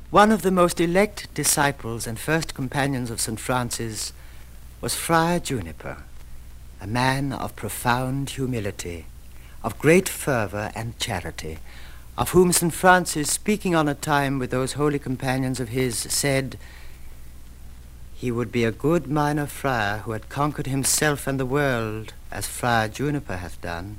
One of the most elect disciples and first companions of St. Francis was Friar Juniper, a man of profound humility, of great fervor and charity, of whom St. Francis, speaking on a time with those holy companions of his, said, "He would be a good minor friar who had conquered himself and the world, as Friar Juniper hath done."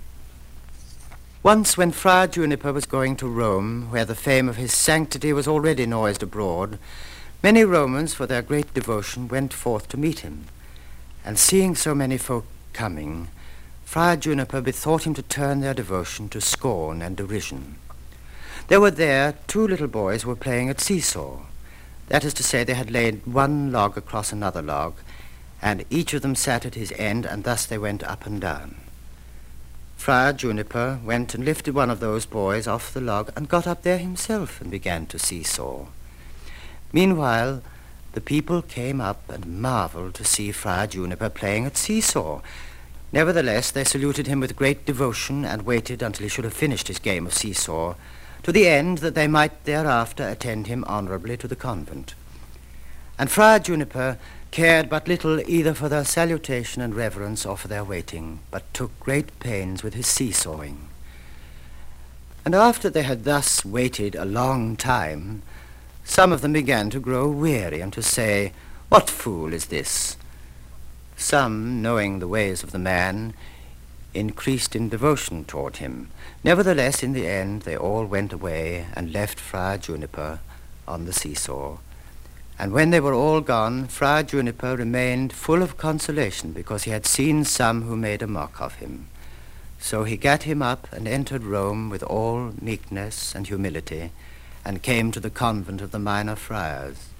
Once when Friar Juniper was going to Rome, where the fame of his sanctity was already noised abroad, many Romans, for their great devotion, went forth to meet him. And seeing so many folk coming, Friar Juniper bethought him to turn their devotion to scorn and derision. There were there 2 little boys who were playing at seesaw. That is to say, they had laid one log across another log, and each of them sat at his end, and thus they went up and down. Friar Juniper went and lifted one of those boys off the log and got up there himself and began to seesaw. Meanwhile, the people came up and marveled to see Friar Juniper playing at seesaw. Nevertheless, they saluted him with great devotion and waited until he should have finished his game of seesaw, to the end that they might thereafter attend him honorably to the convent. And Friar Juniper cared but little either for their salutation and reverence or for their waiting, but took great pains with his seesawing. And after they had thus waited a long time, some of them began to grow weary and to say, "What fool is this?" Some, knowing the ways of the man, increased in devotion toward him. Nevertheless, in the end, they all went away and left Friar Juniper on the seesaw. And when they were all gone, Friar Juniper remained full of consolation because he had seen some who made a mock of him. So he gat him up and entered Rome with all meekness and humility, and came to the convent of the minor friars.